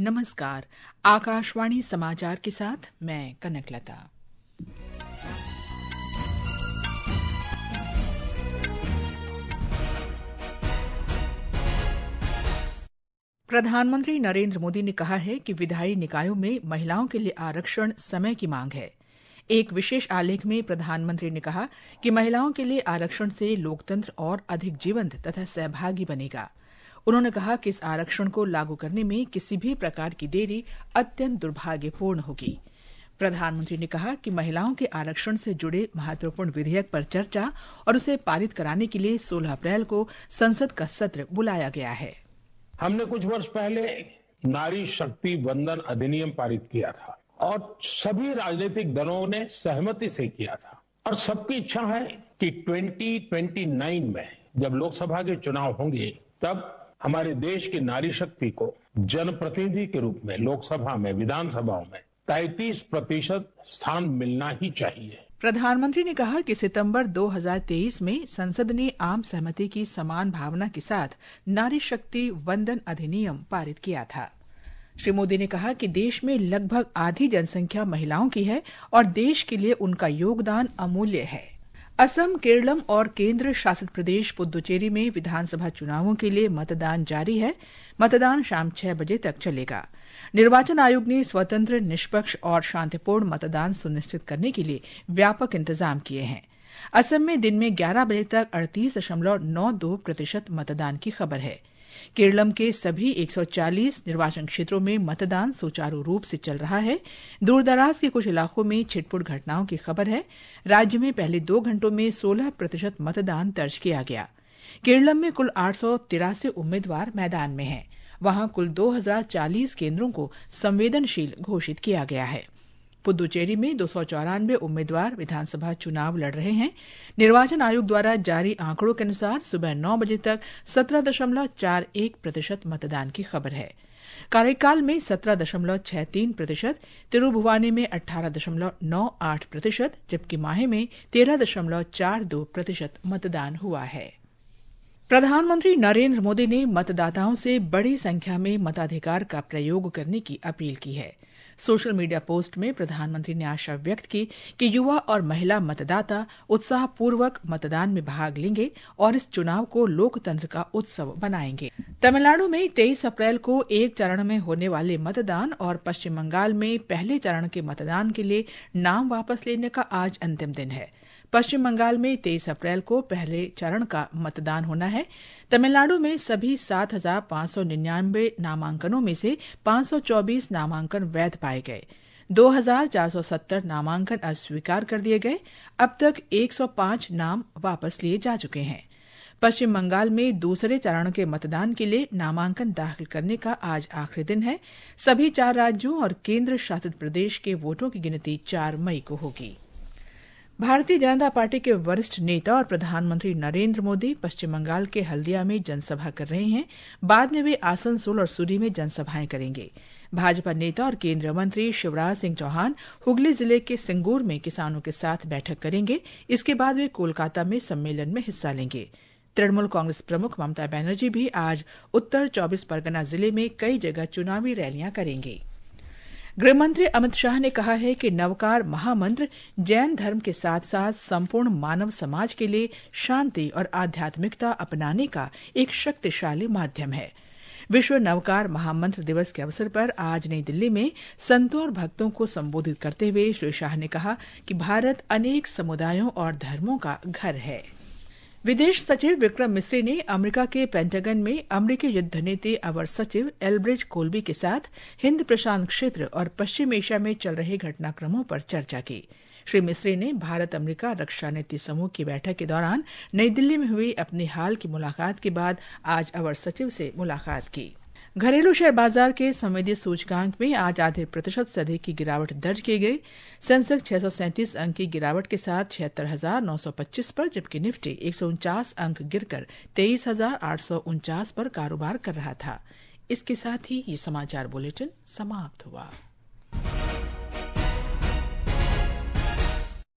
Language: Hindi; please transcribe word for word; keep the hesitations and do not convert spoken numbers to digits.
नमस्कार। आकाशवाणी समाचार के साथ मैं कनकलता। प्रधानमंत्री नरेंद्र मोदी ने कहा है कि विधायी निकायों में महिलाओं के लिए आरक्षण समय की मांग है। एक विशेष आलेख में प्रधानमंत्री ने कहा कि महिलाओं के लिए आरक्षण से लोकतंत्र और अधिक जीवंत तथा सहभागी बनेगा। उन्होंने कहा कि इस आरक्षण को लागू करने में किसी भी प्रकार की देरी अत्यंत दुर्भाग्यपूर्ण होगी। प्रधानमंत्री ने कहा कि महिलाओं के आरक्षण से जुड़े महत्वपूर्ण विधेयक पर चर्चा और उसे पारित कराने के लिए सोलह अप्रैल को संसद का सत्र बुलाया गया है। हमने कुछ वर्ष पहले नारी शक्ति वंदन अधिनियम पारित किया था और सभी राजनीतिक दलों ने सहमति से किया था और सबकी इच्छा है कि दो हज़ार उनतीस में जब लोकसभा के चुनाव होंगे तब हमारे देश की नारी शक्ति को जनप्रतिनिधि के रूप में लोकसभा में विधानसभाओं में तैंतीस प्रतिशत स्थान मिलना ही चाहिए। प्रधानमंत्री ने कहा कि सितंबर दो हज़ार तेईस में संसद ने आम सहमति की समान भावना के साथ नारी शक्ति वंदन अधिनियम पारित किया था। श्री मोदी ने कहा कि देश में लगभग आधी जनसंख्या महिलाओं की है और देश के लिए उनका योगदान अमूल्य है। असम, केरलम और केंद्र शासित प्रदेश पुद्दुचेरी में विधानसभा चुनावों के लिए मतदान जारी है। मतदान शाम छह बजे तक चलेगा। निर्वाचन आयोग ने स्वतंत्र, निष्पक्ष और शांतिपूर्ण मतदान सुनिश्चित करने के लिए व्यापक इंतजाम किए हैं। असम में दिन में ग्यारह बजे तक अड़तीस दशमलव नौ दो प्रतिशत मतदान की खबर है। केरलम के सभी एक सौ चालीस निर्वाचन क्षेत्रों में मतदान सुचारू रूप से चल रहा है। दूरदराज के कुछ इलाकों में छिटपुट घटनाओं की खबर है। राज्य में पहले दो घंटों में सोलह प्रतिशत मतदान दर्ज किया गया। केरलम में कुल आठ सौ तिरासी उम्मीदवार मैदान में हैं। वहां कुल दो हजार चालीस केंद्रों को संवेदनशील घोषित किया गया है। पुद्दुचेरी में दो सौ चौरानवे उम्मीदवार विधानसभा चुनाव लड़ रहे हैं। निर्वाचन आयोग द्वारा जारी आंकड़ों के अनुसार सुबह नौ बजे तक सत्रह दशमलव चार एक प्रतिशत मतदान की खबर है। कार्यकाल में सत्रह दशमलव छह तीन प्रतिशत, तिरुभुवानी में अठारह दशमलव नौ आठ प्रतिशत जबकि माहे में तेरह दशमलव चार दो प्रतिशत मतदान हुआ है। प्रधानमंत्री नरेंद्र मोदी ने मतदाताओं से बड़ी संख्या में मताधिकार का प्रयोग करने की अपील की है। सोशल मीडिया पोस्ट में प्रधानमंत्री ने आशा व्यक्त की कि युवा और महिला मतदाता उत्साहपूर्वक मतदान में भाग लेंगे और इस चुनाव को लोकतंत्र का उत्सव बनाएंगे। तमिलनाडु में तेईस अप्रैल को एक चरण में होने वाले मतदान और पश्चिम बंगाल में पहले चरण के मतदान के लिए नाम वापस लेने का आज अंतिम दिन है। पश्चिम बंगाल में तेईस अप्रैल को पहले चरण का मतदान होना है। तमिलनाडु में सभी सात हजार पांच सौ निन्यानवे नामांकनों में से पांच सौ चौबीस नामांकन वैध पाए गए। दो हजार चार सौ सत्तर नामांकन अस्वीकार कर दिए गए। अब तक एक सौ पांच नाम वापस लिए जा चुके हैं। पश्चिम बंगाल में दूसरे चरण के मतदान के लिए नामांकन दाखिल करने का आज आखिरी दिन है। सभी चार राज्यों और केंद्र शासित प्रदेश के वोटों की गिनती चार मई को होगी। भारतीय जनता पार्टी के वरिष्ठ नेता और प्रधानमंत्री नरेंद्र मोदी पश्चिम बंगाल के हल्दिया में जनसभा कर रहे हैं। बाद में वे आसनसोल और सूरी में जनसभाएं करेंगे। भाजपा नेता और केंद्रीय मंत्री शिवराज सिंह चौहान हुगली जिले के सिंगूर में किसानों के साथ बैठक करेंगे। इसके बाद वे कोलकाता में सम्मेलन में हिस्सा लेंगे। तृणमूल कांग्रेस प्रमुख ममता बनर्जी भी आज उत्तर चौबीस परगना जिले में कई जगह चुनावी रैलियां करेंगे। गृहमंत्री अमित शाह ने कहा है कि नवकार महामंत्र जैन धर्म के साथ साथ संपूर्ण मानव समाज के लिए शांति और आध्यात्मिकता अपनाने का एक शक्तिशाली माध्यम है। विश्व नवकार महामंत्र दिवस के अवसर पर आज नई दिल्ली में संतों और भक्तों को संबोधित करते हुए श्री शाह ने कहा कि भारत अनेक समुदायों और धर्मों का घर है। विदेश सचिव विक्रम मिस्री ने अमेरिका के पेंटागन में अमेरिकी युद्ध नीति अवर सचिव एल्ब्रिज कोल्बी के साथ हिंद प्रशांत क्षेत्र और पश्चिम एशिया में चल रहे घटनाक्रमों पर चर्चा की। श्री मिस्री ने भारत अमेरिका रक्षा नीति समूह की बैठक के दौरान नई दिल्ली में हुई अपनी हाल की मुलाकात के बाद आज अवर सचिव से मुलाकात की। घरेलू शेयर बाजार के संवेदी सूचकांक में आज आधे प्रतिशत से अधिक की गिरावट दर्ज की गई। सेंसेक्स छह सौ सैंतीस अंक की गिरावट के साथ छिहत्तर हजार नौ सौ पच्चीस पर, जबकि निफ्टी एक सौ उनचास अंक गिरकर तेईस हजार आठ सौ उनचास पर कारोबार कर रहा था। इसके साथ ही ये समाचार बुलेटिन समाप्त हुआ।